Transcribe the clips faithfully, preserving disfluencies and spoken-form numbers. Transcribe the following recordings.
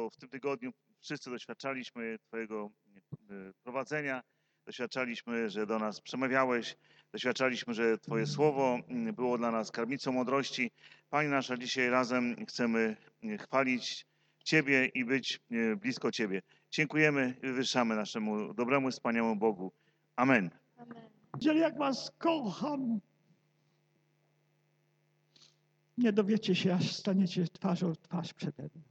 bo w tym tygodniu wszyscy doświadczaliśmy Twojego prowadzenia, doświadczaliśmy, że do nas przemawiałeś, doświadczaliśmy, że Twoje słowo było dla nas karmicą mądrości. Panie nasz, a dzisiaj razem chcemy chwalić Ciebie i być blisko Ciebie. Dziękujemy i wywyższamy naszemu dobremu, wspaniałemu Bogu. Amen. Amen. Jeżeli jak was kocham, nie dowiecie się, aż staniecie twarzą w twarz przede mną.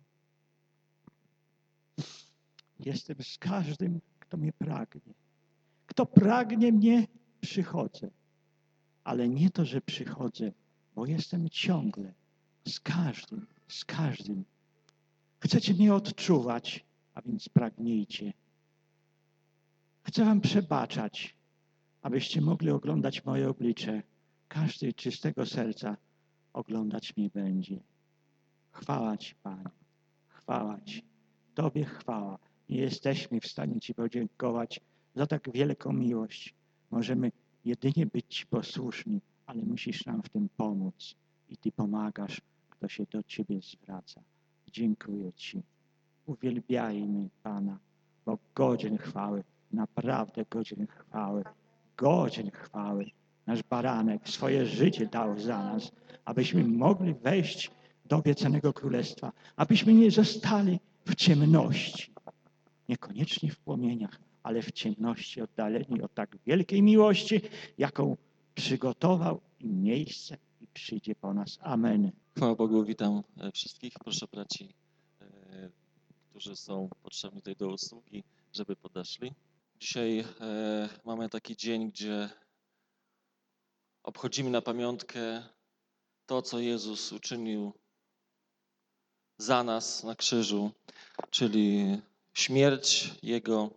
Jestem z każdym, kto mnie pragnie. Kto pragnie mnie, przychodzę. Ale nie to, że przychodzę, bo jestem ciągle z każdym, z każdym. Chcecie mnie odczuwać, a więc pragnijcie. Chcę wam przebaczać, abyście mogli oglądać moje oblicze. Każdy czystego serca oglądać mnie będzie. Chwała Ci, Panie. Chwała Ci. Tobie chwała. Nie jesteśmy w stanie Ci podziękować za tak wielką miłość. Możemy jedynie być Ci posłuszni, ale musisz nam w tym pomóc. I Ty pomagasz, kto się do Ciebie zwraca. Dziękuję Ci. Uwielbiajmy Pana, bo godzien chwały, naprawdę godzien chwały, godzien chwały. Nasz baranek swoje życie dał za nas, abyśmy mogli wejść do obiecanego królestwa, abyśmy nie zostali w ciemności, niekoniecznie w płomieniach, ale w ciemności oddaleni od tak wielkiej miłości, jaką przygotował im miejsce i przyjdzie po nas. Amen. Chwała Bogu, witam wszystkich. Proszę braci, którzy są potrzebni tutaj do usługi, żeby podeszli. Dzisiaj e, mamy taki dzień, gdzie obchodzimy na pamiątkę to, co Jezus uczynił za nas na krzyżu, czyli śmierć Jego.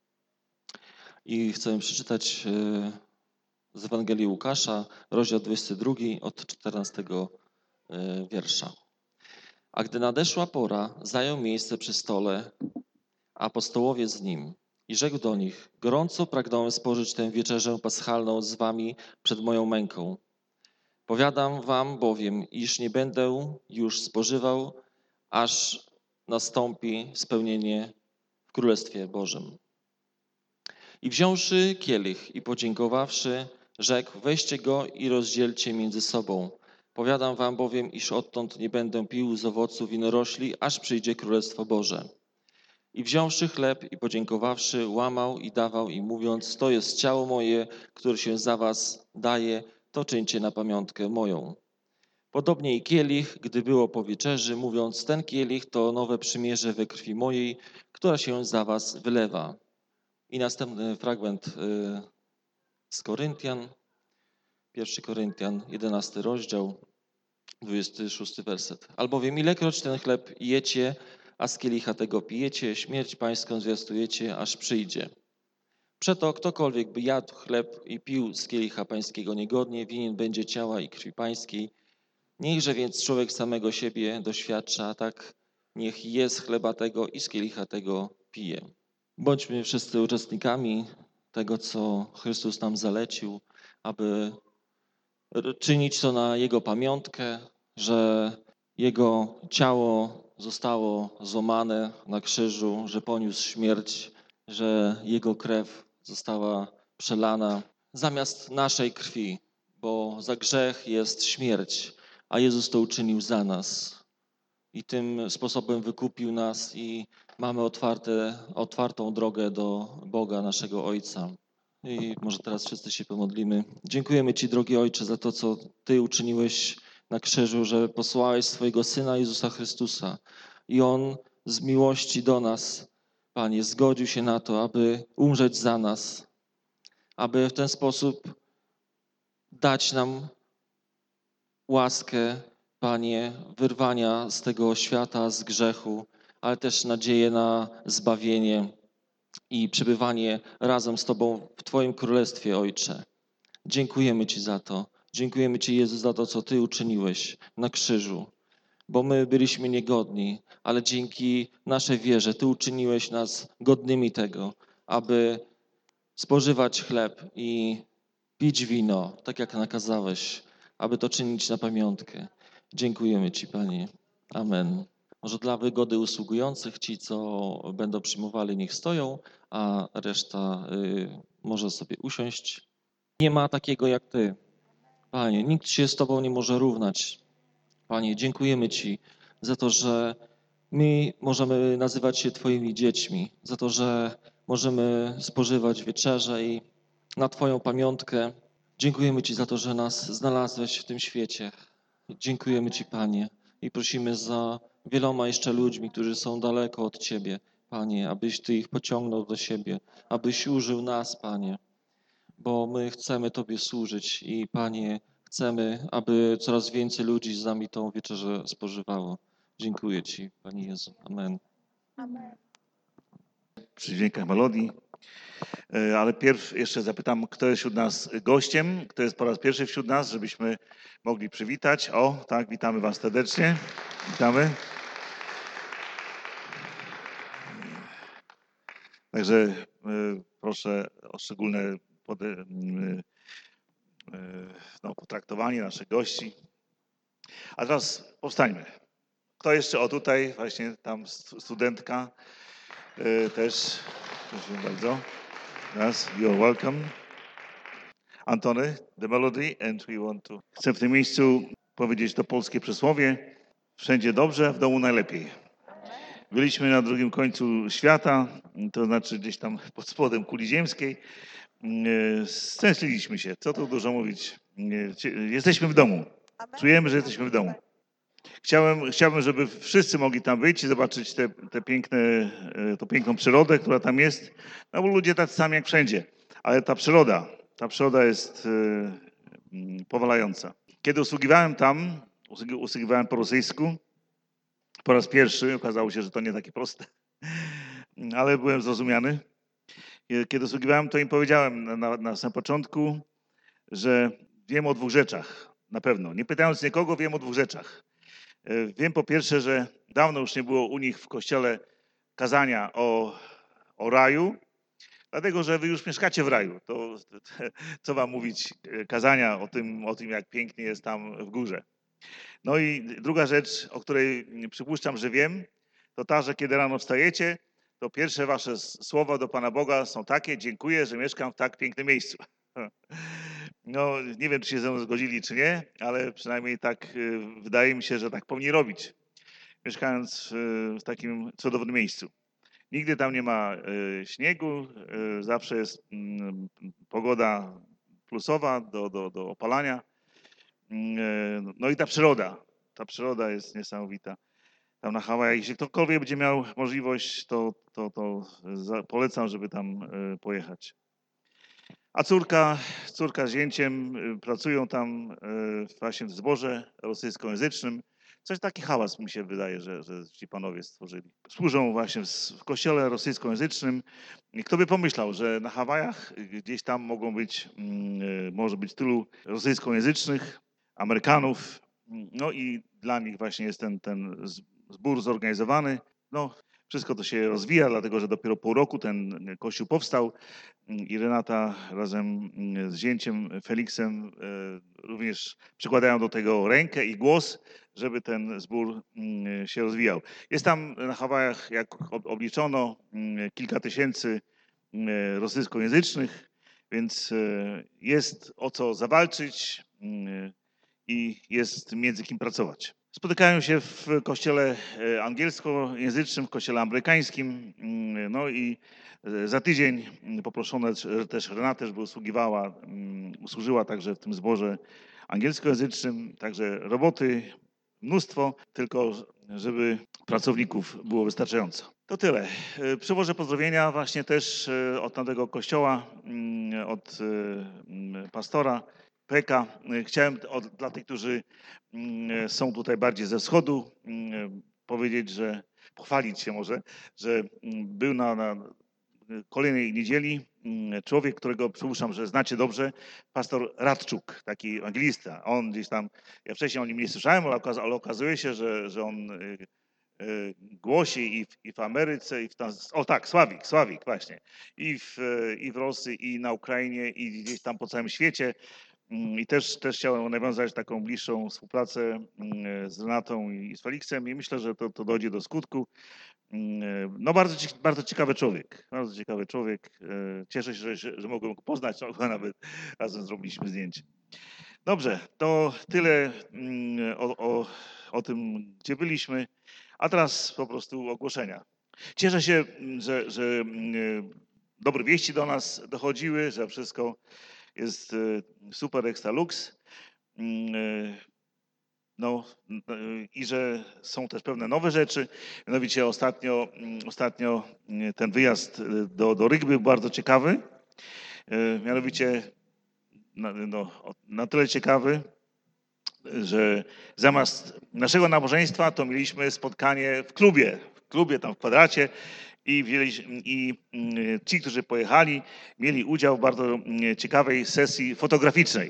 I chcę przeczytać e, z Ewangelii Łukasza, rozdział dwudziesty drugi, od czternastego e, wiersza. A gdy nadeszła pora, zajął miejsce przy stole, a apostołowie z nim. I rzekł do nich: gorąco pragnąłem spożyć tę wieczerzę paschalną z wami przed moją męką. Powiadam wam bowiem, iż nie będę już spożywał, aż nastąpi spełnienie w Królestwie Bożym. I wziąwszy kielich i podziękowawszy, rzekł: weźcie go i rozdzielcie między sobą. Powiadam wam bowiem, iż odtąd nie będę pił z owocu winorośli, aż przyjdzie Królestwo Boże. I wziąwszy chleb i podziękowawszy, łamał i dawał im, mówiąc: to jest ciało moje, które się za was daje, to czyńcie na pamiątkę moją. Podobnie i kielich, gdy było po wieczerzy, mówiąc: ten kielich to nowe przymierze we krwi mojej, która się za was wylewa. I następny fragment z Koryntian, pierwszy Koryntian, jedenasty rozdział, dwudziesty szósty werset. Albowiem ilekroć ten chleb jecie, a z kielicha tego pijecie, śmierć pańską zwiastujecie, aż przyjdzie. Przeto ktokolwiek by jadł chleb i pił z kielicha pańskiego niegodnie, winien będzie ciała i krwi pańskiej. Niechże więc człowiek samego siebie doświadcza, tak niech je z chleba tego i z kielicha tego pije. Bądźmy wszyscy uczestnikami tego, co Chrystus nam zalecił, aby czynić to na Jego pamiątkę, że Jego ciało zostało złamane na krzyżu, że poniósł śmierć, że Jego krew została przelana zamiast naszej krwi, bo za grzech jest śmierć, a Jezus to uczynił za nas. I tym sposobem wykupił nas i mamy otwarte, otwartą drogę do Boga, naszego Ojca. I może teraz wszyscy się pomodlimy. Dziękujemy Ci, drogi Ojcze, za to, co Ty uczyniłeś na krzyżu, że posłałeś swojego Syna Jezusa Chrystusa. I On z miłości do nas, Panie, zgodził się na to, aby umrzeć za nas, aby w ten sposób dać nam łaskę, Panie, wyrwania z tego świata, z grzechu, ale też nadzieję na zbawienie i przebywanie razem z Tobą w Twoim Królestwie, Ojcze. Dziękujemy Ci za to. Dziękujemy Ci, Jezu, za to, co Ty uczyniłeś na krzyżu, bo my byliśmy niegodni, ale dzięki naszej wierze Ty uczyniłeś nas godnymi tego, aby spożywać chleb i pić wino, tak jak nakazałeś, aby to czynić na pamiątkę. Dziękujemy Ci, Panie. Amen. Może dla wygody usługujących, ci, co będą przyjmowali, niech stoją, a reszta y, może sobie usiąść. Nie ma takiego jak Ty, Panie. Nikt się z Tobą nie może równać. Panie, dziękujemy Ci za to, że my możemy nazywać się Twoimi dziećmi, za to, że możemy spożywać wieczerzę i na Twoją pamiątkę. Dziękujemy Ci za to, że nas znalazłeś w tym świecie. Dziękujemy Ci, Panie, i prosimy za wieloma jeszcze ludźmi, którzy są daleko od Ciebie, Panie, abyś Ty ich pociągnął do siebie, abyś użył nas, Panie, bo my chcemy Tobie służyć i, Panie, chcemy, aby coraz więcej ludzi z nami tą wieczerzę spożywało. Dziękuję Ci, Panie Jezu. Amen. Przy dźwiękach melodii. E, Ale pierw jeszcze zapytam, kto jest wśród nas gościem, kto jest po raz pierwszy wśród nas, żebyśmy mogli przywitać. O, tak, witamy Was serdecznie. Witamy. Także e, proszę o szczególne pode, e, e, no, potraktowanie naszych gości. A teraz powstańmy. Kto jeszcze? O, tutaj właśnie tam stu- studentka e, też. Proszę bardzo. Yes, you're welcome. Antony, the melody, and we want to... Chcę w tym miejscu powiedzieć to polskie przysłowie. Wszędzie dobrze, a w domu najlepiej. Byliśmy na drugim końcu świata, to znaczy gdzieś tam pod spodem kuli ziemskiej. E, Stęskniliśmy się, co tu dużo mówić. E, cie- Jesteśmy w domu. Czujemy, że jesteśmy w domu. Chciałem, chciałbym, żeby wszyscy mogli tam wyjść i zobaczyć te, te piękne, e, tą piękną przyrodę, która tam jest. No bo ludzie tacy sami jak wszędzie. Ale ta przyroda, ta przyroda jest e, mm, powalająca. Kiedy usługiwałem tam, usługi- usługiwałem po rosyjsku, po raz pierwszy, okazało się, że to nie takie proste, ale byłem zrozumiany. E, Kiedy usługiwałem, to im powiedziałem na, na, na samym początku, że wiem o dwóch rzeczach, na pewno. Nie pytając nikogo, wiem o dwóch rzeczach. E, Wiem po pierwsze, że dawno już nie było u nich w kościele kazania o, o raju, dlatego że wy już mieszkacie w raju. To, to co wam mówić e, kazania o tym, o tym, jak pięknie jest tam w górze. No i druga rzecz, o której przypuszczam, że wiem, to ta, że kiedy rano wstajecie, to pierwsze wasze s- słowa do Pana Boga są takie: dziękuję, że mieszkam w tak pięknym miejscu. No, nie wiem, czy się ze mną zgodzili, czy nie, ale przynajmniej tak y, wydaje mi się, że tak powinni robić, mieszkając y, w takim cudownym miejscu. Nigdy tam nie ma y, śniegu, y, zawsze jest mm, pogoda plusowa do, do, do opalania. Mm, e, No i ta przyroda, ta przyroda jest niesamowita. Tam na Hawajach, jeśli ktokolwiek będzie miał możliwość, to, to, to za- polecam, żeby tam y, pojechać. A córka, córka z zięciem y, pracują tam y, właśnie w zborze rosyjskojęzycznym. Coś taki hałas mi się wydaje, że, że ci panowie stworzyli. Służą właśnie w w kościele rosyjskojęzycznym. I kto by pomyślał, że na Hawajach y, gdzieś tam mogą być, mm, y, może być tylu rosyjskojęzycznych Amerykanów. No i dla nich właśnie jest ten, ten z- zbór zorganizowany. No, wszystko to się rozwija, dlatego że dopiero pół roku ten kościół powstał. I Renata razem mm, z zięciem Feliksem e, również przykładają do tego rękę i głos, żeby ten zbór mm, się rozwijał. Jest tam na Hawajach, jak ob- obliczono, mm, kilka tysięcy mm, rosyjskojęzycznych, więc e, jest o co zawalczyć mm, i jest między kim pracować. Spotykają się w kościele e, angielskojęzycznym, w kościele amerykańskim. mm, No i e, za tydzień mm, poproszono też- też Renatę, żeby usługiwała, mm, usłużyła także w tym zborze angielskojęzycznym. Także roboty mnóstwo, tylko żeby pracowników było wystarczająco. To tyle. E, Przywożę pozdrowienia właśnie też e, od tamtego kościoła, mm, od e, mm, pastora Peka. E, Chciałem od, dla tych, którzy mm, są tutaj bardziej ze wschodu, mm, powiedzieć, że pochwalić się może, że mm, był na, na kolejnej niedzieli mm, człowiek, którego przypuszczam, że znacie dobrze, pastor Radczuk, taki ewangelista. On gdzieś tam, ja wcześniej o nim nie słyszałem, ale okaz- ale okazuje się, że, że on y, y, głosi i w, i w Ameryce, i w tam, o tak, Sławik, Sławik właśnie, i w, y, i w Rosji, i na Ukrainie, i gdzieś tam po całym świecie. Mm, I też, też chciałem nawiązać taką bliższą współpracę mm, z Renatą i z Feliksem i myślę, że to, to dojdzie do skutku. Mm, No bardzo, cie- bardzo ciekawy człowiek, bardzo ciekawy człowiek. E, Cieszę się, że, że, że mogłem go poznać, no, chyba nawet razem zrobiliśmy zdjęcie. Dobrze, to tyle mm, o, o, o tym, gdzie byliśmy, a teraz po prostu ogłoszenia. Cieszę się, mm, że, że mm, dobre wieści do nas dochodziły, że wszystko jest e, super extra lux. Mm, e, No e, i że są też pewne nowe rzeczy. Mianowicie ostatnio, mm, ostatnio mm, ten wyjazd e, do, do Ryg był bardzo ciekawy. E, Mianowicie na, no, o- na tyle ciekawy, że zamiast naszego nabożeństwa to mieliśmy spotkanie w klubie, w klubie tam w kwadracie i, wzięli, i mm, ci, którzy pojechali, mieli udział w bardzo mm, ciekawej sesji fotograficznej.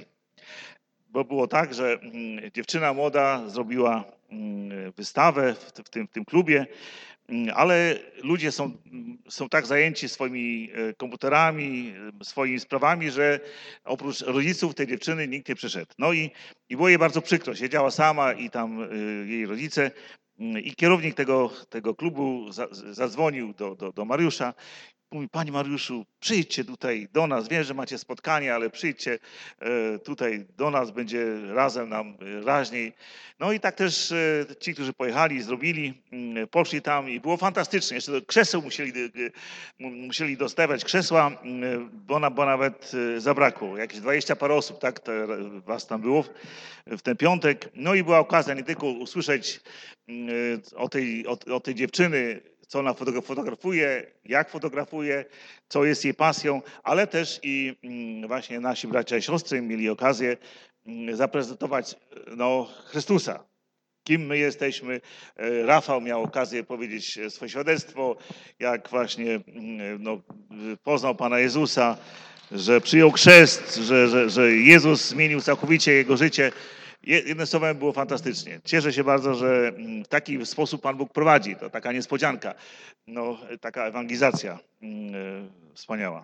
Bo było tak, że mm, dziewczyna młoda zrobiła mm, wystawę w, w, tym, w tym klubie, mm, ale ludzie są, mm, są tak zajęci swoimi e, komputerami, e, swoimi sprawami, że oprócz rodziców tej dziewczyny nikt nie przyszedł. No i, i było jej bardzo przykro. Siedziała sama i tam e, jej rodzice. mm, I kierownik tego, tego klubu za- zadzwonił do, do, do Mariusza. Mówi, Panie Mariuszu, przyjdźcie tutaj do nas. Wiem, że macie spotkanie, ale przyjdźcie e, tutaj do nas, będzie razem nam e, raźniej. No i tak też e, ci, którzy pojechali, zrobili, mm, poszli tam i było fantastycznie. Jeszcze do krzeseł musieli, e, m- musieli dostawać krzesła, mm, bo, na, bo nawet e, zabrakło. Jakieś dwadzieścia parę osób, tak, to was tam było w, w ten piątek. No i była okazja nie tylko usłyszeć mm, e, o tej, o, o tej dziewczyny, co ona fotogra- fotografuje, jak fotografuje, co jest jej pasją, ale też i mm, właśnie nasi bracia i siostry mieli okazję mm, zaprezentować e, no, Chrystusa. Kim my jesteśmy. E, Rafał miał okazję powiedzieć e, swoje świadectwo, jak właśnie mm, no, poznał Pana Jezusa, że przyjął chrzest, że, że, że Jezus zmienił całkowicie jego życie. Je- Jednym słowem było fantastycznie. Cieszę się bardzo, że mm, w taki sposób Pan Bóg prowadzi. To taka niespodzianka, no, taka ewangelizacja mm, e, wspaniała.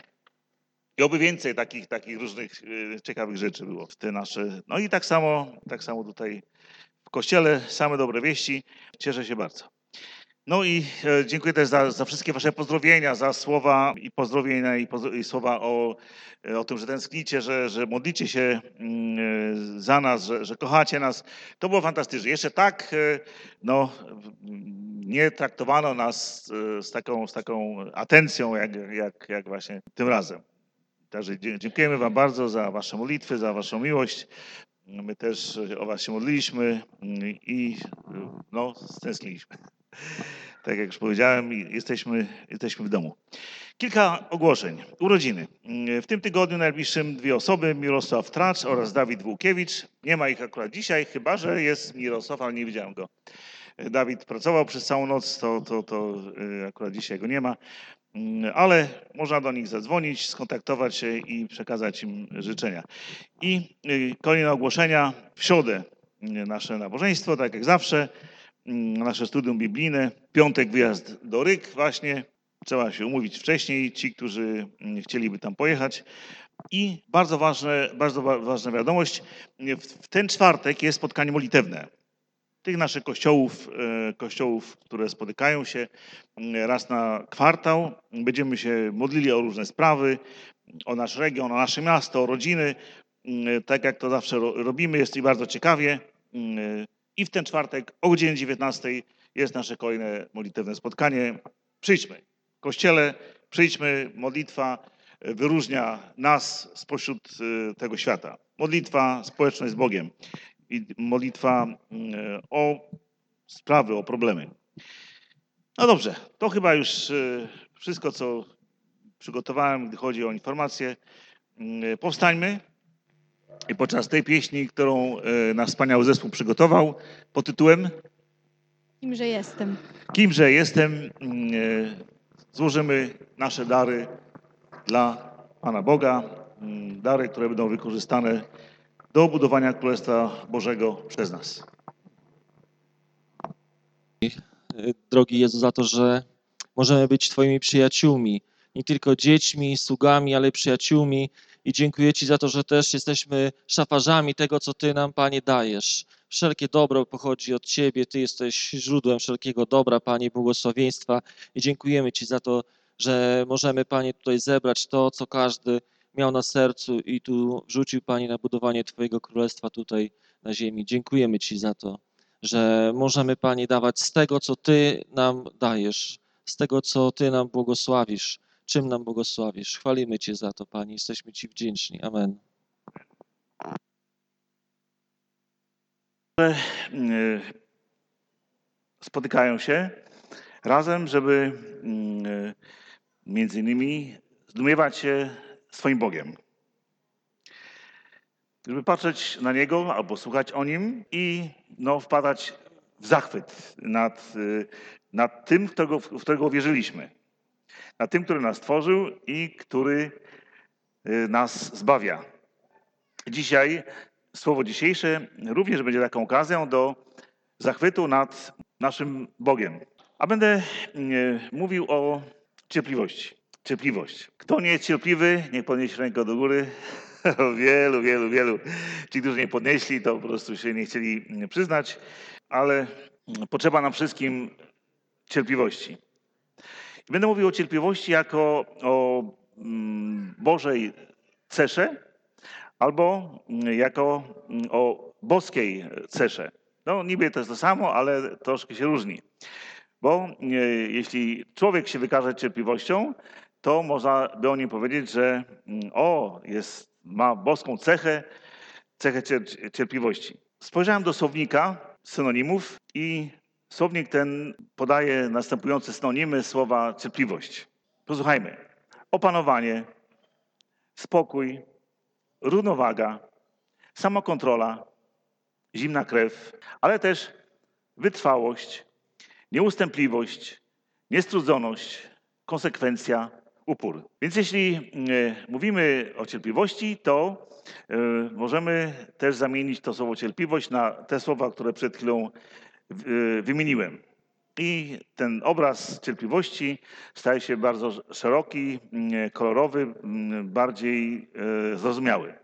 I oby więcej takich, takich różnych e, ciekawych rzeczy było w te nasze. No i tak samo, tak samo tutaj w kościele, same dobre wieści. Cieszę się bardzo. No i e, dziękuję też za, za wszystkie wasze pozdrowienia, za słowa i pozdrowienia i, pozdro- i słowa o, e, o tym, że tęsknicie, że, że modlicie się mm, e, za nas, że, że kochacie nas. To było fantastyczne. Jeszcze tak e, no, w- nie traktowano nas e, z taką, z taką atencją, jak, jak, jak właśnie tym razem. Także dzie- dziękujemy wam bardzo za wasze modlitwy, za waszą miłość. My też o was się modliliśmy mm, i e, no, stęskniliśmy. Tak jak już powiedziałem, i jesteśmy, jesteśmy w domu. Kilka ogłoszeń. Urodziny. W tym tygodniu najbliższym dwie osoby, Mirosław Tracz oraz Dawid Włókiewicz. Nie ma ich akurat dzisiaj, chyba że jest Mirosław, ale nie widziałem go. Dawid pracował przez całą noc, to, to, to y, akurat dzisiaj go nie ma, Mm, ale można do nich zadzwonić, skontaktować się i przekazać im życzenia. I y, kolejne ogłoszenia. W środę y, nasze nabożeństwo, tak jak zawsze. Mm, nasze studium biblijne. Piątek wyjazd do Ryk właśnie. Trzeba się umówić wcześniej, ci, którzy mm, chcieliby tam pojechać. I bardzo ważne, bardzo wa- ważna wiadomość, w, w ten czwartek jest spotkanie modlitewne. Tych naszych kościołów, e, kościołów, które spotykają się mm, raz na kwartał. Będziemy się modlili o różne sprawy, o nasz region, o nasze miasto, o rodziny. Mm, Tak jak to zawsze ro- robimy, jest i bardzo ciekawie. Mm, I w ten czwartek o godzinie dziewiętnastej jest nasze kolejne modlitewne spotkanie. Przyjdźmy. W kościele przyjdźmy. Modlitwa e, wyróżnia nas spośród e, tego świata. Modlitwa, społeczność z Bogiem i modlitwa mm, o sprawy, o problemy. No dobrze, to chyba już e, wszystko, co przygotowałem, gdy chodzi o informacje. Mm, Powstańmy i podczas tej pieśni, którą e, nasz wspaniały zespół przygotował pod tytułem Kimże jestem. Kimże jestem, mm, e, złożymy nasze dary dla Pana Boga, mm, dary, które będą wykorzystane do budowania Królestwa Bożego przez nas. Drogi Jezu, za to, że możemy być Twoimi przyjaciółmi. Nie tylko dziećmi, sługami, ale przyjaciółmi I dziękuję Ci za to, że też jesteśmy szafarzami tego, co Ty nam, Panie, dajesz. Wszelkie dobro pochodzi od Ciebie, Ty jesteś źródłem wszelkiego dobra, Panie, błogosławieństwa. I dziękujemy Ci za to, że możemy, Panie, tutaj zebrać to, co każdy miał na sercu i tu wrzucił, Panie, na budowanie Twojego Królestwa tutaj na ziemi. Dziękujemy Ci za to, że możemy, Panie, dawać z tego, co Ty nam dajesz, z tego, co Ty nam błogosławisz, czym nam błogosławisz. Chwalimy Cię za to, Panie, jesteśmy Ci wdzięczni. Amen. Y, Spotykają się razem, żeby y, między innymi zdumiewać się swoim Bogiem. Żeby patrzeć na Niego albo słuchać o Nim i no, wpadać w zachwyt nad, y, nad tym, w którego, w którego wierzyliśmy. Nad tym, który nas stworzył i który y, nas zbawia. Dzisiaj, słowo dzisiejsze również będzie taką okazją do zachwytu nad naszym Bogiem. A będę y, mówił o cierpliwości. Cierpliwość. Kto nie jest cierpliwy, niech podniesie rękę do góry. Wielu, wielu, wielu. Ci, którzy nie podnieśli, to po prostu się nie chcieli przyznać, ale potrzeba nam wszystkim cierpliwości. I będę mówił o cierpliwości jako o mm, Bożej cesze albo jako o boskiej cesze. No niby to jest to samo, ale troszkę się różni. Bo e, jeśli człowiek się wykaże cierpliwością, to można by o nim powiedzieć, że mm, o, jest, ma boską cechę, cechę cier- cierpliwości. Spojrzałem do słownika synonimów i słownik ten podaje następujące synonimy słowa cierpliwość. Posłuchajmy. Opanowanie, spokój, równowaga, samokontrola, zimna krew, ale też wytrwałość, nieustępliwość, niestrudzoność, konsekwencja, upór. Więc jeśli e, mówimy o cierpliwości, to e, możemy też zamienić to słowo cierpliwość na te słowa, które przed chwilą e, wymieniłem. I ten obraz cierpliwości staje się bardzo szeroki, m, kolorowy, m, bardziej e, zrozumiały.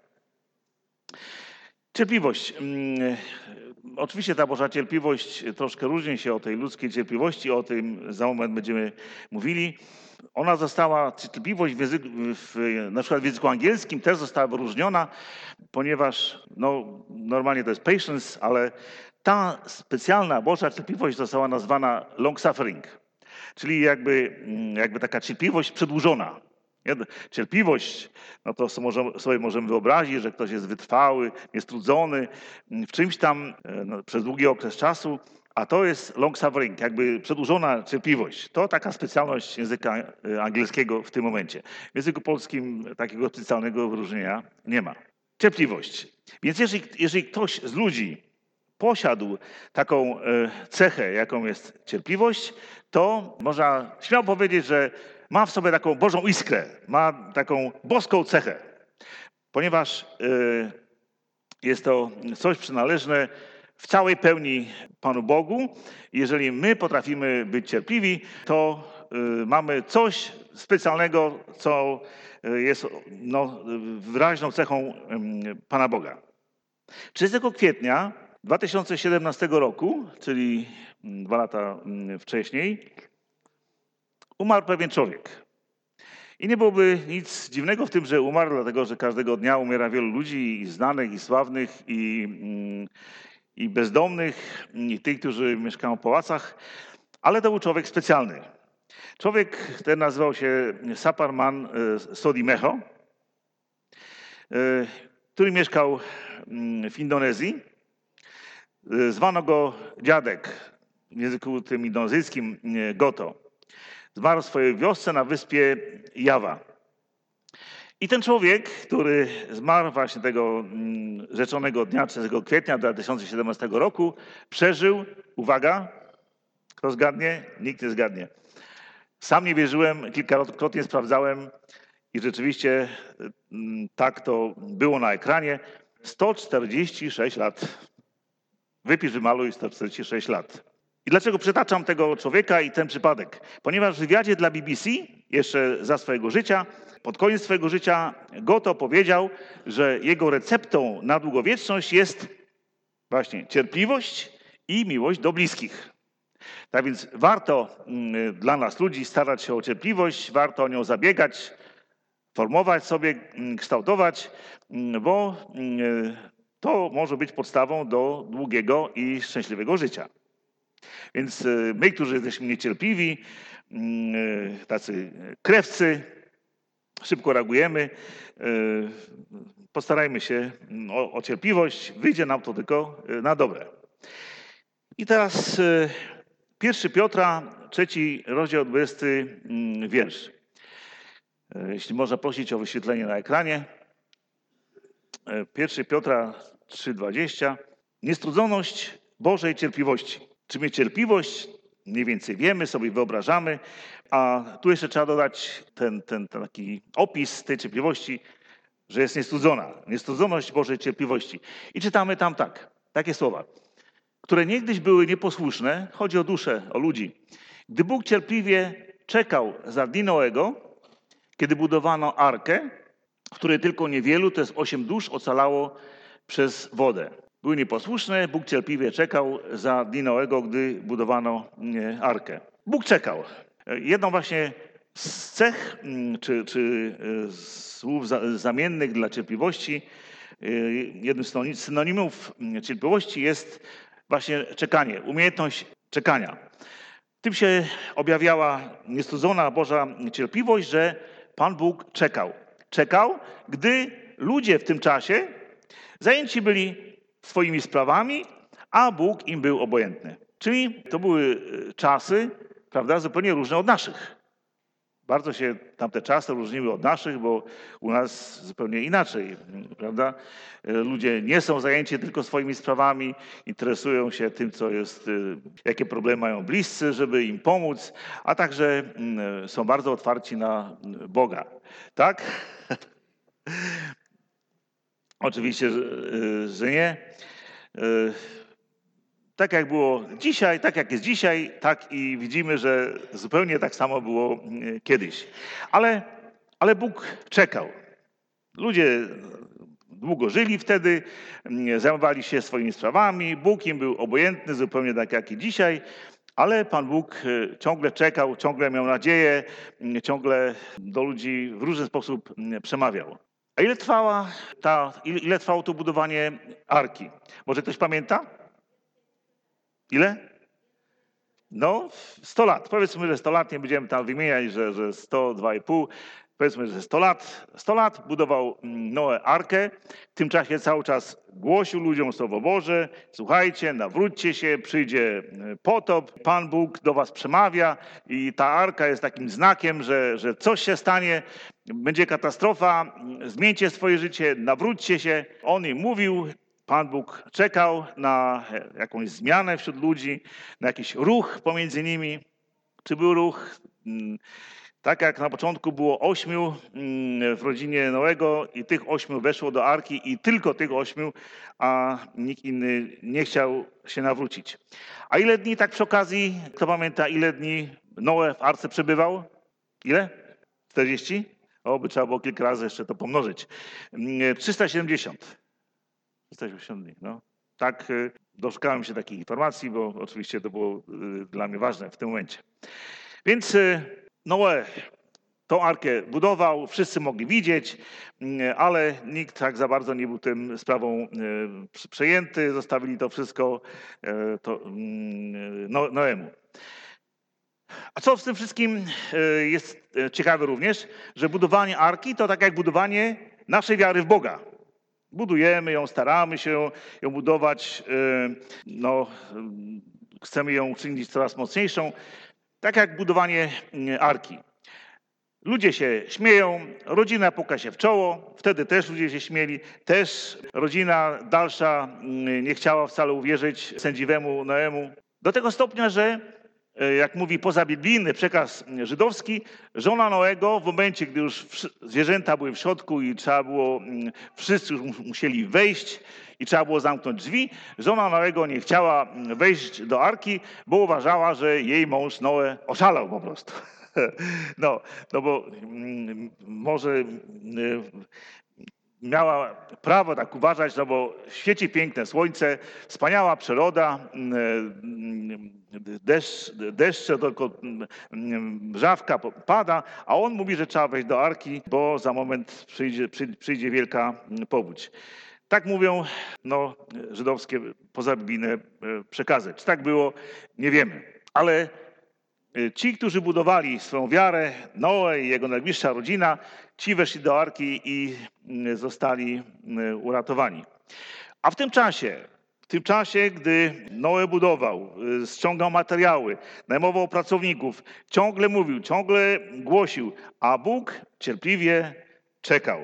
Cierpliwość. Mm, Oczywiście ta Boża cierpliwość troszkę różni się od tej ludzkiej cierpliwości, o tym za moment będziemy mówili. Ona została, cierpliwość w języku, w, na przykład w języku angielskim też została wyróżniona, ponieważ no, normalnie to jest patience, ale ta specjalna Boża cierpliwość została nazwana long suffering, czyli jakby, jakby taka cierpliwość przedłużona. Nie? Cierpliwość, no to sobie możemy wyobrazić, że ktoś jest wytrwały, niestrudzony w czymś tam no, przez długi okres czasu, a to jest long suffering, jakby przedłużona cierpliwość. To taka specjalność języka angielskiego w tym momencie. W języku polskim takiego specjalnego wyróżnienia nie ma. Cierpliwość. Więc jeżeli, jeżeli ktoś z ludzi posiadł taką cechę, jaką jest cierpliwość, to można śmiało powiedzieć, że ma w sobie taką Bożą iskrę, ma taką boską cechę, ponieważ jest to coś przynależne w całej pełni Panu Bogu. Jeżeli my potrafimy być cierpliwi, to mamy coś specjalnego, co jest no, wyraźną cechą Pana Boga. trzydziestego kwietnia dwa tysiące siedemnastego roku, czyli dwa lata wcześniej, umarł pewien człowiek. I nie byłoby nic dziwnego w tym, że umarł, dlatego że każdego dnia umiera wielu ludzi, i znanych, i sławnych, i, i bezdomnych, i tych, którzy mieszkają w pałacach, ale to był człowiek specjalny. Człowiek ten nazywał się Saparman Sodimeho, który mieszkał w Indonezji. Zwano go dziadek, w języku tym indonezyjskim Goto. Zmarł w swojej wiosce na wyspie Jawa. I ten człowiek, który zmarł właśnie tego rzeczonego dnia trzydziestego kwietnia dwa tysiące siedemnastego roku, przeżył, uwaga, kto zgadnie? Nikt nie zgadnie. Sam nie wierzyłem, kilkakrotnie sprawdzałem i rzeczywiście tak to było na ekranie. sto czterdzieści sześć lat. Wypisz, wymaluj sto czterdzieści sześć lat. I dlaczego przytaczam tego człowieka i ten przypadek? Ponieważ w wywiadzie dla B B C, jeszcze za swojego życia, pod koniec swojego życia, Goto powiedział, że jego receptą na długowieczność jest właśnie cierpliwość i miłość do bliskich. Tak więc warto mm, dla nas ludzi starać się o cierpliwość, warto o nią zabiegać, formować sobie, mm, kształtować, mm, bo mm, to może być podstawą do długiego i szczęśliwego życia. Więc y, my, którzy jesteśmy niecierpliwi, mm, tacy krewcy, szybko reagujemy, y, postarajmy się o, o cierpliwość, wyjdzie nam to tylko y, na dobre. I teraz y, pierwszy Piotra, trzeci rozdział, dwudziesty mm, wiersz. Y, Jeśli można prosić o wyświetlenie na ekranie. Y, pierwszy Piotra trzy dwadzieścia. Niestrudzoność Bożej cierpliwości. Czy mieć cierpliwość? Mniej więcej wiemy, sobie wyobrażamy, a tu jeszcze trzeba dodać ten, ten, ten taki opis tej cierpliwości, że jest niestrudzona. Niestrudzoność Bożej cierpliwości. I czytamy tam tak, takie słowa, które niegdyś były nieposłuszne, chodzi o duszę, o ludzi. Gdy Bóg cierpliwie czekał za dni Noego, kiedy budowano arkę, w której tylko niewielu, to jest osiem dusz, ocalało przez wodę. Były nieposłuszne, Bóg cierpliwie czekał za dni Noego, gdy budowano nie, arkę. Bóg czekał. Jedną właśnie z cech, mm, czy, czy y, słów za- zamiennych dla cierpliwości, y, jednym z synoni- synonimów mm, cierpliwości jest właśnie czekanie, umiejętność czekania. Tym się objawiała niestrudzona Boża cierpliwość, że Pan Bóg czekał. Czekał, gdy ludzie w tym czasie zajęci byli swoimi sprawami, a Bóg im był obojętny. Czyli to były e, czasy, prawda, zupełnie różne od naszych. Bardzo się tamte czasy różniły od naszych, bo u nas zupełnie inaczej, prawda? E, Ludzie nie są zajęci tylko swoimi sprawami, interesują się tym, co jest, e, jakie problemy mają bliscy, żeby im pomóc, a także mm, są bardzo otwarci na mm, Boga. Tak? Oczywiście, że, y, że nie. Y, Tak jak było dzisiaj, tak jak jest dzisiaj, tak i widzimy, że zupełnie tak samo było y, kiedyś. Ale, ale Bóg czekał. Ludzie długo żyli wtedy, y, zajmowali się swoimi sprawami. Bóg im był obojętny, zupełnie tak jak i dzisiaj. Ale Pan Bóg y, ciągle czekał, ciągle miał nadzieję, y, ciągle do ludzi w różny sposób y, przemawiał. A ile trwała ta, ile, ile trwało to budowanie arki? Może ktoś pamięta? Ile? No, sto lat. Powiedzmy, że sto lat, nie będziemy tam wymieniać, że, że sto, dwa i pół. Powiedzmy, że sto lat. sto lat budował mm, Noe arkę. W tym czasie cały czas głosił ludziom Słowo Boże. Słuchajcie, nawróćcie się, przyjdzie e, potop. Pan Bóg do was przemawia i ta arka jest takim znakiem, że, że coś się stanie, będzie katastrofa, zmieńcie swoje życie, nawróćcie się. On im mówił, Pan Bóg czekał na jakąś zmianę wśród ludzi, na jakiś ruch pomiędzy nimi. Czy był ruch? Mm, Tak jak na początku było ośmiu mm, w rodzinie Noego i tych ośmiu weszło do arki i tylko tych ośmiu, a nikt inny nie chciał się nawrócić. A ile dni, tak przy okazji, kto pamięta, ile dni Noe w arce przebywał? Ile? czterdzieści? O, by trzeba było kilka razy jeszcze to pomnożyć. Mm, trzysta siedemdziesiąt. trzysta siedemdziesiąt dni, no. Tak, y, doszukałem się takich informacji, bo oczywiście to było y, dla mnie ważne w tym momencie. Więc y, Noe tą arkę budował, wszyscy mogli widzieć, mm, ale nikt tak za bardzo nie był tym sprawą y, przy- przejęty. Zostawili to wszystko y, to, mm, No- Noemu. A co w tym wszystkim y, jest y, ciekawe również, że budowanie arki to tak jak budowanie naszej wiary w Boga. Budujemy ją, staramy się ją budować, y, no, y, chcemy ją uczynić coraz mocniejszą, tak jak budowanie y, arki. Ludzie się śmieją, rodzina puka się w czoło, wtedy też ludzie się śmieli, też rodzina dalsza y, nie chciała wcale uwierzyć sędziwemu Noemu. Do tego stopnia, że e, jak mówi pozabiblijny przekaz żydowski, żona Noego w momencie, gdy już wszy- zwierzęta były w środku i trzeba było, mm, wszyscy już mus- musieli wejść i trzeba było zamknąć drzwi, żona Noego nie chciała mm, wejść do arki, bo uważała, że jej mąż Noe oszalał po prostu. No, no bo mm, może mm, miała prawo tak uważać, no bo świeci piękne słońce, wspaniała przyroda, mm, deszcz, deszcze, tylko mm, mrzawka pada, a on mówi, że trzeba wejść do arki, bo za moment przyjdzie, przy- przyjdzie wielka powódź. Tak mówią no, żydowskie pozabiblijne e, przekazy. Czy tak było? Nie wiemy. Ale e, ci, którzy budowali swoją wiarę, Noe i jego najbliższa rodzina, ci weszli do arki i mm, zostali mm, uratowani. A w tym czasie, w tym czasie, gdy Noe budował, y, ściągał materiały, najmował pracowników, ciągle mówił, ciągle głosił, a Bóg cierpliwie czekał.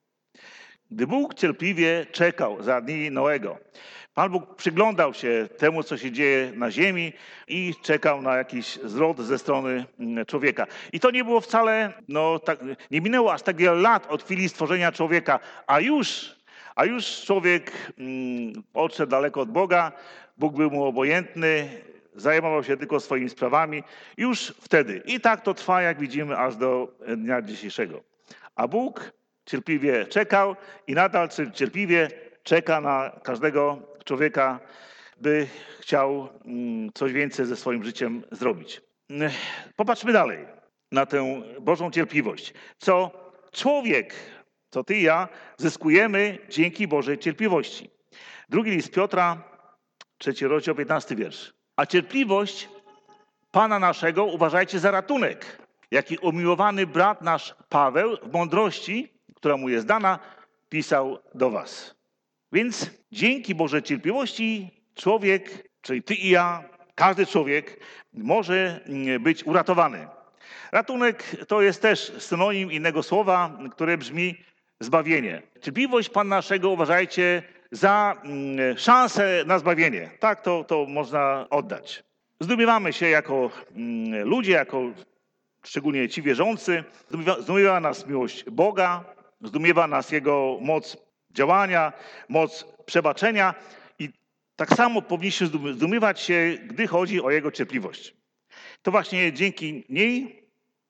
Gdy Bóg cierpliwie czekał za dni Noego, Pan Bóg przyglądał się temu, co się dzieje na ziemi i czekał na jakiś zwrot ze strony mm, człowieka. I to nie było wcale, no tak, nie minęło aż tak wiele lat od chwili stworzenia człowieka, a już, a już człowiek mm, odszedł daleko od Boga, Bóg był mu obojętny, zajmował się tylko swoimi sprawami, już wtedy. I tak to trwa, jak widzimy, aż do dnia dzisiejszego. A Bóg cierpliwie czekał i nadal cierpliwie czeka na każdego człowieka, by chciał mm, coś więcej ze swoim życiem zrobić. Mm, Popatrzmy dalej na tę Bożą cierpliwość. Co człowiek, co ty i ja, zyskujemy dzięki Bożej cierpliwości. Drugi list Piotra, trzeci rozdział, piętnasty wiersz. A cierpliwość Pana naszego uważajcie za ratunek, jaki umiłowany brat nasz Paweł w mądrości, która mu jest dana, pisał do was. Więc dzięki Bożej cierpliwości człowiek, czyli ty i ja, każdy człowiek może być uratowany. Ratunek to jest też synonim innego słowa, które brzmi zbawienie. Cierpliwość Pana naszego uważajcie za mm, szansę na zbawienie. Tak to, to można oddać. Zdumiewamy się jako mm, ludzie, jako szczególnie ci wierzący. Zdumiewa, zdumiewa nas miłość Boga, zdumiewa nas Jego moc działania, moc przebaczenia i tak samo powinniśmy zdumiewać się, gdy chodzi o Jego cierpliwość. To właśnie dzięki niej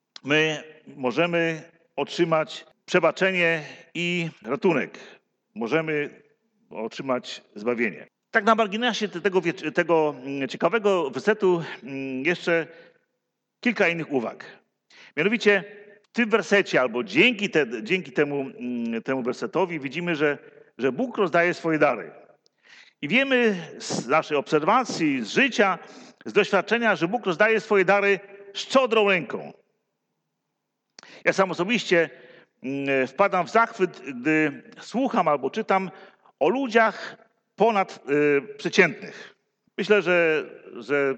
my możemy otrzymać przebaczenie i ratunek. Możemy otrzymać zbawienie. Tak na marginesie tego, tego ciekawego wersetu jeszcze kilka innych uwag. Mianowicie w tym wersecie albo dzięki, te, dzięki temu, temu wersetowi widzimy, że, że Bóg rozdaje swoje dary. I wiemy z naszej obserwacji, z życia, z doświadczenia, że Bóg rozdaje swoje dary szczodrą ręką. Ja sam osobiście wpadam w zachwyt, gdy słucham albo czytam o ludziach ponadprzeciętnych. Myślę, że, że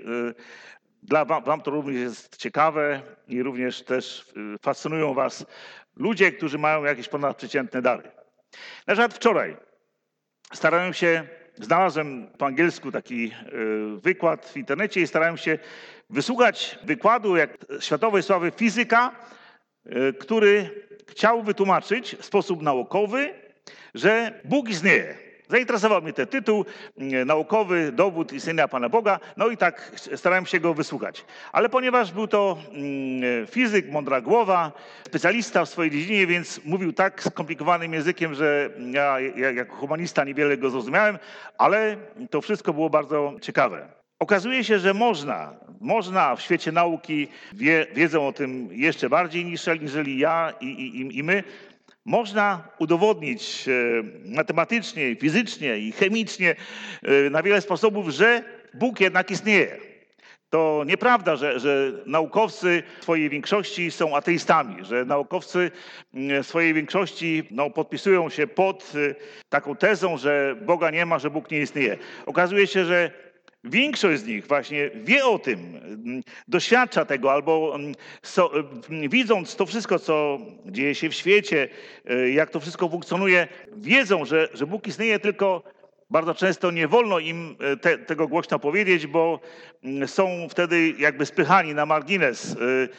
dla wam, wam to również jest ciekawe i również też fascynują was ludzie, którzy mają jakieś ponadprzeciętne dary. Na przykład wczoraj starałem się, znalazłem po angielsku taki wykład w internecie i starałem się wysłuchać wykładu jak światowej sławy fizyka, który chciał wytłumaczyć w sposób naukowy, że Bóg istnieje. Zainteresował mnie ten tytuł, naukowy dowód istnienia Pana Boga, no i tak starałem się go wysłuchać. Ale ponieważ był to fizyk, mądra głowa, specjalista w swojej dziedzinie, więc mówił tak skomplikowanym językiem, że ja, ja jako humanista niewiele go zrozumiałem, ale to wszystko było bardzo ciekawe. Okazuje się, że można, można w świecie nauki, wie, wiedzą o tym jeszcze bardziej niż, niżeli ja i, i, i my, można udowodnić matematycznie, fizycznie i chemicznie na wiele sposobów, że Bóg jednak istnieje. To nieprawda, że, że naukowcy w swojej większości są ateistami, że naukowcy w swojej większości no, podpisują się pod taką tezą, że Boga nie ma, że Bóg nie istnieje. Okazuje się, że większość z nich właśnie wie o tym, doświadcza tego, albo so, widząc to wszystko, co dzieje się w świecie, jak to wszystko funkcjonuje, wiedzą, że, że Bóg istnieje, tylko Bardzo często nie wolno im te, tego głośno powiedzieć, bo są wtedy jakby spychani na margines.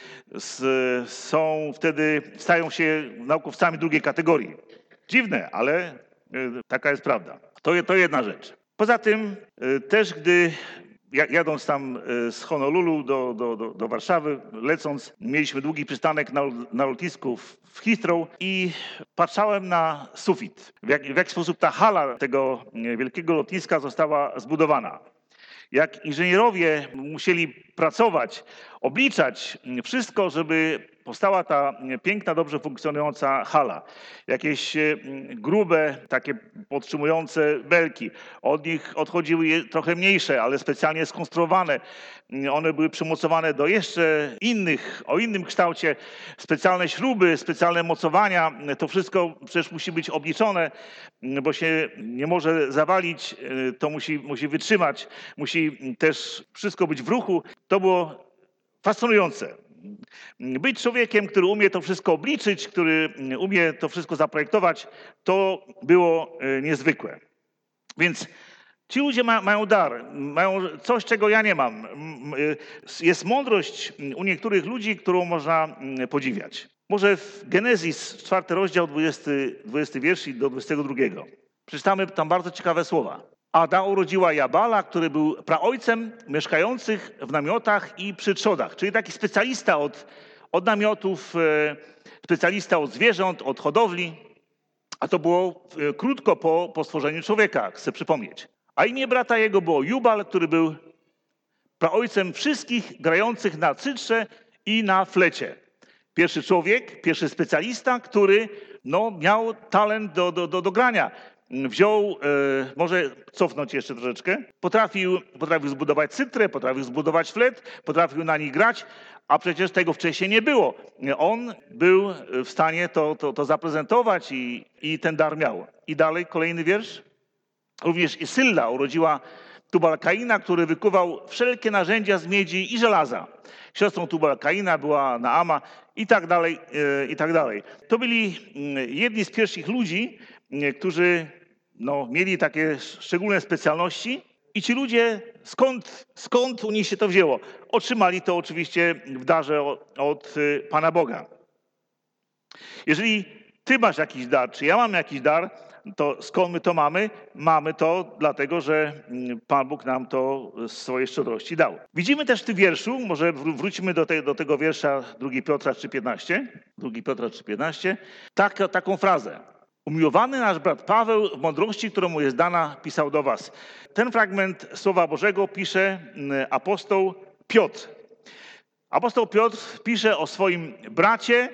Są wtedy, stają się naukowcami drugiej kategorii. Dziwne, ale taka jest prawda. To, to jedna rzecz. Poza tym też, gdy jadąc tam z Honolulu do, do, do, do Warszawy, lecąc, mieliśmy długi przystanek na, na lotnisku w Heathrow i patrzałem na sufit. W, jak, w jaki sposób ta hala tego wielkiego lotniska została zbudowana. Jak inżynierowie musieli pracować, obliczać wszystko, żeby powstała ta piękna, dobrze funkcjonująca hala. Jakieś grube, takie podtrzymujące belki. Od nich odchodziły trochę mniejsze, ale specjalnie skonstruowane. One były przymocowane do jeszcze innych, o innym kształcie. Specjalne śruby, specjalne mocowania. To wszystko przecież musi być obliczone, bo się nie może zawalić. To musi, musi wytrzymać. Musi też wszystko być w ruchu. To było fascynujące. Być człowiekiem, który umie to wszystko obliczyć, który umie to wszystko zaprojektować, to było niezwykłe. Więc ci ludzie ma, mają dar, mają coś, czego ja nie mam. Jest mądrość u niektórych ludzi, którą można podziwiać. Może w Genezis, czwarty rozdział, dwudziesty, dwudziesty wiersz do dwudziestego drugiego. Przeczytamy tam bardzo ciekawe słowa. Ada urodziła Jabala, który był praojcem mieszkających w namiotach i przy trzodach. Czyli taki specjalista od, od namiotów, specjalista od zwierząt, od hodowli. A to było krótko po, po stworzeniu człowieka, chcę przypomnieć. A imię brata jego było Jubal, który był praojcem wszystkich grających na cytrze i na flecie. Pierwszy człowiek, pierwszy specjalista, który no, miał talent do, do, do, do grania. Wziął, e, może cofnąć jeszcze troszeczkę, potrafił, potrafił zbudować cytrę, potrafił zbudować flet, potrafił na nich grać, a przecież tego wcześniej nie było. On był w stanie to, to, to zaprezentować i, i ten dar miał. I dalej kolejny wiersz. Również Isylla urodziła Tubal-Kaina, który wykuwał wszelkie narzędzia z miedzi i żelaza. Siostrą Tubal-Kaina była Naama i tak dalej, e, i tak dalej. To byli jedni z pierwszych ludzi, którzy no, mieli takie szczególne specjalności i ci ludzie, skąd, skąd u nich się to wzięło? Otrzymali to oczywiście w darze od, od Pana Boga. Jeżeli ty masz jakiś dar, czy ja mam jakiś dar, to skąd my to mamy? Mamy to dlatego, że Pan Bóg nam to z swojej szczodrości dał. Widzimy też w tym wierszu, może wróćmy do, te, do tego wiersza drugiego Piotra trzy piętnaście, drugiego Piotra trzy piętnaście, tak, taką frazę. Umiłowany nasz brat Paweł w mądrości, którą mu jest dana, pisał do was. Ten fragment Słowa Bożego pisze apostoł Piotr. Apostoł Piotr pisze o swoim bracie,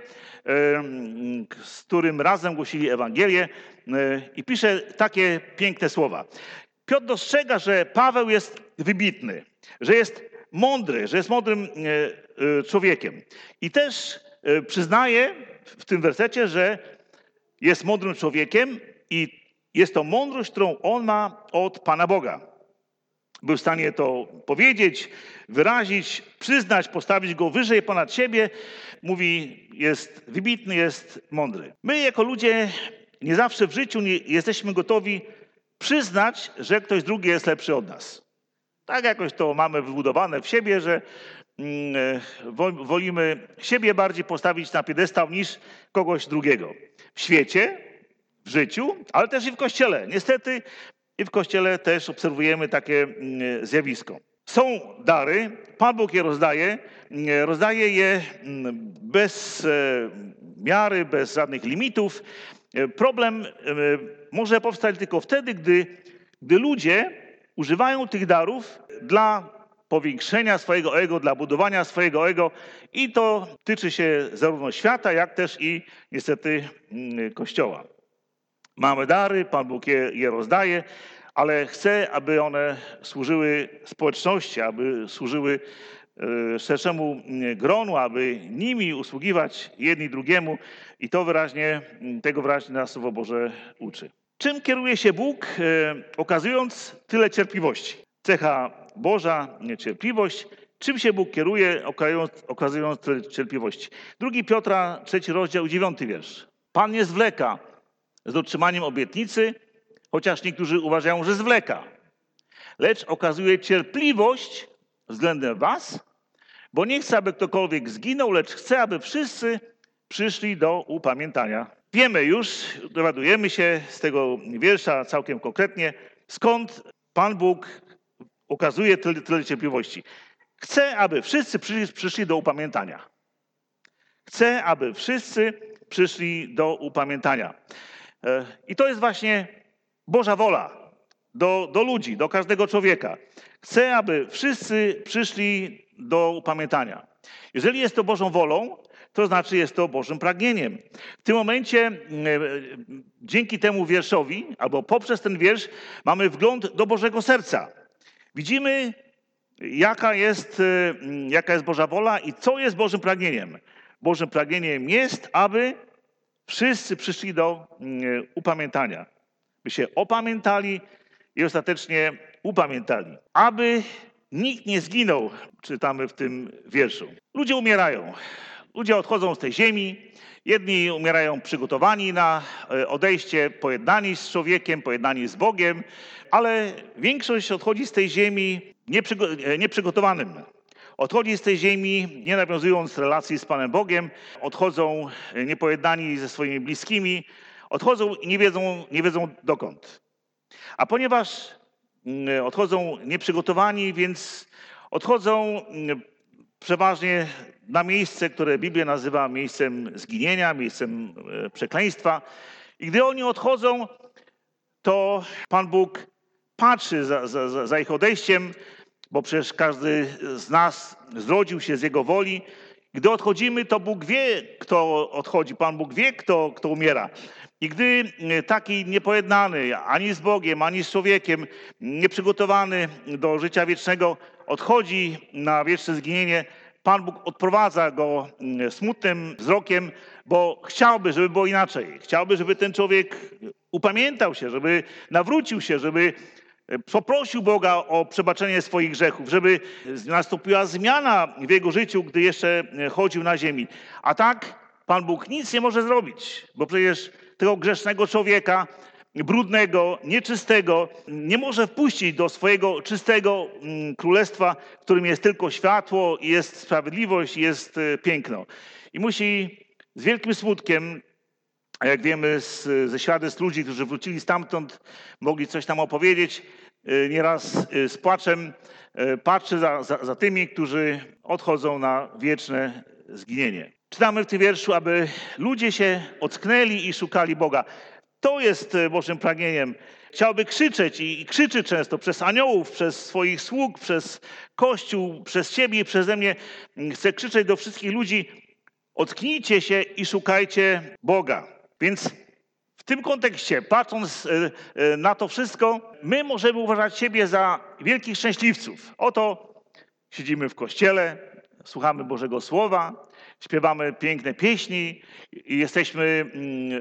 z którym razem głosili Ewangelię i pisze takie piękne słowa. Piotr dostrzega, że Paweł jest wybitny, że jest mądry, że jest mądrym człowiekiem. I też przyznaje w tym wersecie, że jest mądrym człowiekiem i jest to mądrość, którą on ma od Pana Boga. Był w stanie to powiedzieć, wyrazić, przyznać, postawić go wyżej ponad siebie. Mówi, jest wybitny, jest mądry. My jako ludzie nie zawsze w życiu nie jesteśmy gotowi przyznać, że ktoś drugi jest lepszy od nas. Tak jakoś to mamy wybudowane w siebie, że wolimy siebie bardziej postawić na piedestał niż kogoś drugiego. W świecie, w życiu, ale też i w Kościele. Niestety i w Kościele też obserwujemy takie zjawisko. Są dary, Pan Bóg je rozdaje, rozdaje je bez miary, bez żadnych limitów. Problem może powstać tylko wtedy, gdy, gdy ludzie używają tych darów dla powiększenia swojego ego, dla budowania swojego ego i to tyczy się zarówno świata, jak też i niestety Kościoła. Mamy dary, Pan Bóg je, je rozdaje, ale chce, aby one służyły społeczności, aby służyły szerszemu gronu, aby nimi usługiwać jedni drugiemu i to wyraźnie, tego wyraźnie nas Słowo Boże uczy. Czym kieruje się Bóg, okazując tyle cierpliwości? Cecha Boża, cierpliwość. Czym się Bóg kieruje, okazując tyle cierpliwości? drugi Piotra, trzeci rozdział, dziewiąty wiersz. Pan nie zwleka z dotrzymaniem obietnicy, chociaż niektórzy uważają, że zwleka. Lecz okazuje cierpliwość względem was, bo nie chce, aby ktokolwiek zginął, lecz chce, aby wszyscy przyszli do upamiętania. Wiemy już, dowiadujemy się z tego wiersza całkiem konkretnie, skąd Pan Bóg okazuje tyle, tyle cierpliwości. Chce, aby wszyscy przyszli, przyszli do upamiętania. Chce, aby wszyscy przyszli do upamiętania. I to jest właśnie Boża wola do, do ludzi, do każdego człowieka. Chce, aby wszyscy przyszli do upamiętania. Jeżeli jest to Bożą wolą, to znaczy jest to Bożym pragnieniem. W tym momencie e, dzięki temu wierszowi, albo poprzez ten wiersz, mamy wgląd do Bożego serca. Widzimy, jaka jest, e, jaka jest Boża wola i co jest Bożym pragnieniem. Bożym pragnieniem jest, aby wszyscy przyszli do e, upamiętania. By się opamiętali i ostatecznie upamiętali. Aby nikt nie zginął, czytamy w tym wierszu. Ludzie umierają. Ludzie odchodzą z tej ziemi. Jedni umierają przygotowani na odejście, pojednani z człowiekiem, pojednani z Bogiem, ale większość odchodzi z tej ziemi nieprzygotowanym. Odchodzi z tej ziemi, nie nawiązując relacji z Panem Bogiem. Odchodzą niepojednani ze swoimi bliskimi. Odchodzą i nie wiedzą, nie wiedzą dokąd. A ponieważ odchodzą nieprzygotowani, więc odchodzą przeważnie na miejsce, które Biblia nazywa miejscem zginienia, miejscem przekleństwa. I gdy oni odchodzą, to Pan Bóg patrzy za, za, za ich odejściem, bo przecież każdy z nas zrodził się z Jego woli. Gdy odchodzimy, to Bóg wie, kto odchodzi. Pan Bóg wie, kto, kto umiera. I gdy taki niepojednany ani z Bogiem, ani z człowiekiem, nieprzygotowany do życia wiecznego odchodzi na wieczne zginienie, Pan Bóg odprowadza go smutnym wzrokiem, bo chciałby, żeby było inaczej. Chciałby, żeby ten człowiek upamiętał się, żeby nawrócił się, żeby poprosił Boga o przebaczenie swoich grzechów, żeby nastąpiła zmiana w jego życiu, gdy jeszcze chodził na ziemi. A tak Pan Bóg nic nie może zrobić, bo przecież tego grzesznego człowieka, brudnego, nieczystego, nie może wpuścić do swojego czystego królestwa, w którym jest tylko światło, jest sprawiedliwość, jest piękno. I musi z wielkim smutkiem, a jak wiemy z, ze świadectw ludzi, którzy wrócili stamtąd, mogli coś tam opowiedzieć, nieraz z płaczem patrzy za, za, za tymi, którzy odchodzą na wieczne zginienie. Czytamy w tym wierszu, aby ludzie się ocknęli i szukali Boga. To jest Bożym pragnieniem. Chciałby krzyczeć i, i krzyczy często przez aniołów, przez swoich sług, przez Kościół, przez Ciebie i przeze mnie. Chce krzyczeć do wszystkich ludzi: ocknijcie się i szukajcie Boga. Więc w tym kontekście, patrząc na to wszystko, my możemy uważać siebie za wielkich szczęśliwców. Oto siedzimy w kościele, słuchamy Bożego Słowa, śpiewamy piękne pieśni i jesteśmy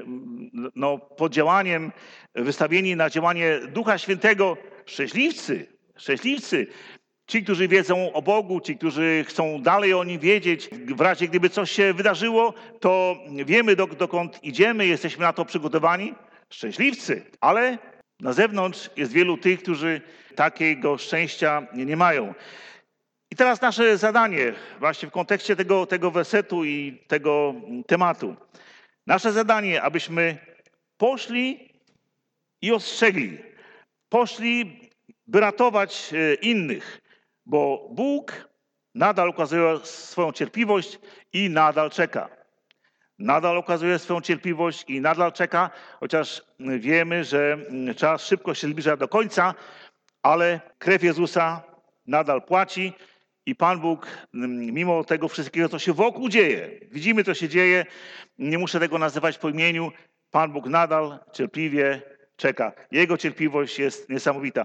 no, pod działaniem, wystawieni na działanie Ducha Świętego. Szczęśliwcy, szczęśliwcy. Ci, którzy wiedzą o Bogu, ci, którzy chcą dalej o Nim wiedzieć. W razie gdyby coś się wydarzyło, to wiemy, dokąd idziemy, jesteśmy na to przygotowani. Szczęśliwcy, ale na zewnątrz jest wielu tych, którzy takiego szczęścia nie mają. I teraz nasze zadanie, właśnie w kontekście tego, tego wersetu i tego tematu. Nasze zadanie, abyśmy poszli i ostrzegli. Poszli, by ratować innych, bo Bóg nadal okazuje swoją cierpliwość i nadal czeka. Nadal okazuje swoją cierpliwość i nadal czeka, chociaż wiemy, że czas szybko się zbliża do końca, ale krew Jezusa nadal płaci. I Pan Bóg, mimo tego wszystkiego, co się wokół dzieje, widzimy, co się dzieje, nie muszę tego nazywać po imieniu, Pan Bóg nadal cierpliwie czeka. Jego cierpliwość jest niesamowita.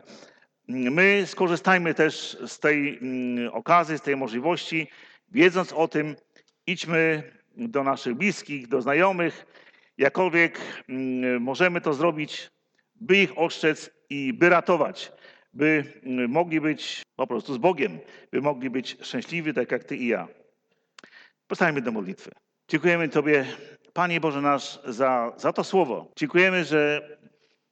My skorzystajmy też z tej okazji, z tej możliwości, wiedząc o tym, idźmy do naszych bliskich, do znajomych, jakkolwiek możemy to zrobić, by ich ostrzec i by ratować, by mogli być po prostu z Bogiem, by mogli być szczęśliwi, tak jak Ty i ja. Powstańmy do modlitwy. Dziękujemy Tobie, Panie Boże nasz, za, za to słowo. Dziękujemy, że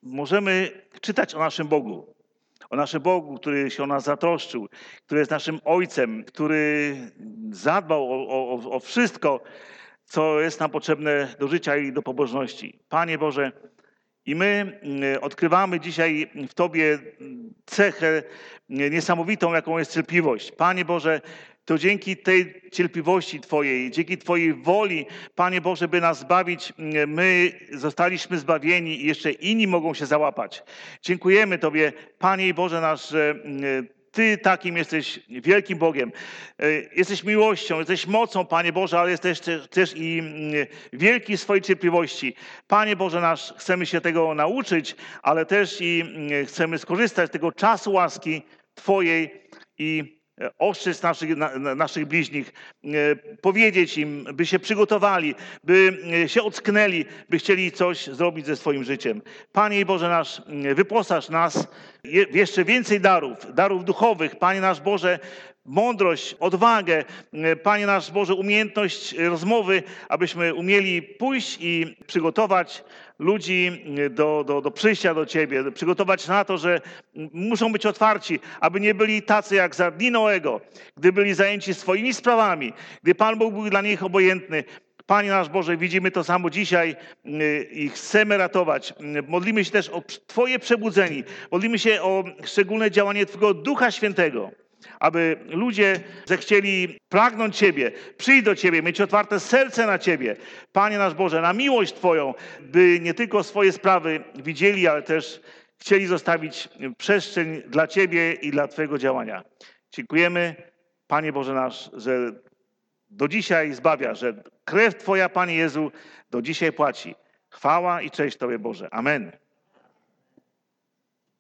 możemy czytać o naszym Bogu. O naszym Bogu, który się o nas zatroszczył, który jest naszym Ojcem, który zadbał o, o, o wszystko, co jest nam potrzebne do życia i do pobożności. Panie Boże, i my odkrywamy dzisiaj w Tobie cechę niesamowitą, jaką jest cierpliwość. Panie Boże, to dzięki tej cierpliwości Twojej, dzięki Twojej woli, Panie Boże, by nas zbawić, my zostaliśmy zbawieni i jeszcze inni mogą się załapać. Dziękujemy Tobie, Panie Boże nasz, że Ty takim jesteś wielkim Bogiem. Jesteś miłością, jesteś mocą, Panie Boże, ale jesteś też, też i wielki w swojej cierpliwości. Panie Boże nasz, chcemy się tego nauczyć, ale też i chcemy skorzystać z tego czasu łaski Twojej i ostrzec naszych, na, naszych bliźnich, powiedzieć im, by się przygotowali, by się ocknęli, by chcieli coś zrobić ze swoim życiem. Panie Boże nasz, wyposaż nas w jeszcze więcej darów, darów duchowych. Panie nasz Boże, mądrość, odwagę, Panie nasz Boże, umiejętność rozmowy, abyśmy umieli pójść i przygotować ludzi do, do, do przyjścia do Ciebie, przygotować na to, że muszą być otwarci, aby nie byli tacy jak za dni Noego, gdy byli zajęci swoimi sprawami, gdy Pan Bóg był dla nich obojętny. Panie nasz Boże, widzimy to samo dzisiaj i chcemy ratować. Modlimy się też o Twoje przebudzenie, modlimy się o szczególne działanie Twojego Ducha Świętego, aby ludzie zechcieli pragnąć Ciebie, przyjść do Ciebie, mieć otwarte serce na Ciebie. Panie nasz Boże, na miłość Twoją, by nie tylko swoje sprawy widzieli, ale też chcieli zostawić przestrzeń dla Ciebie i dla Twojego działania. Dziękujemy, Panie Boże nasz, że do dzisiaj zbawia, że krew Twoja, Panie Jezu, do dzisiaj płaci. Chwała i cześć Tobie, Boże. Amen.